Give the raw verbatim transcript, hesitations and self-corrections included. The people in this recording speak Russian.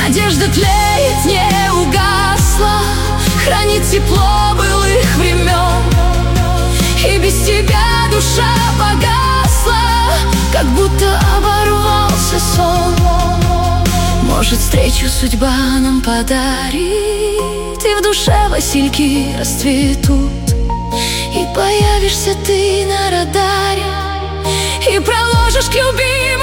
Надежда тлеет, не угасла, хранит тепло былых времен. И без тебя душа погасла, как будто оборвался сон. Может, встречу судьба нам подарит, и в душе васильки расцветут, и появишься ты на радаре, и проложишь к любви